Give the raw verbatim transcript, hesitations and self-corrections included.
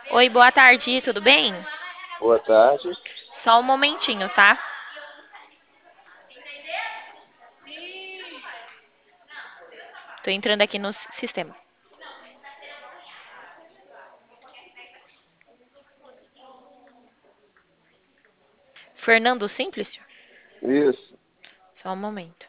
Oi, boa tarde, tudo bem? Boa tarde. Só um momentinho, tá? Tô entrando aqui no s- sistema. Fernando Simplício? Isso. Só um momento.